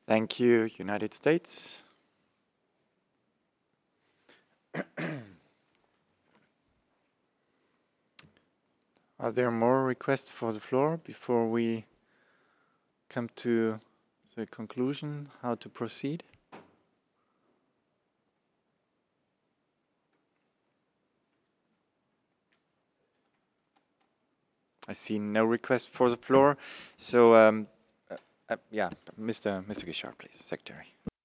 Thank you, United States. Are there more requests for the floor before we come to the conclusion how to proceed? I see no request for the floor. So, yeah, Mr. Guichard, please, Secretary.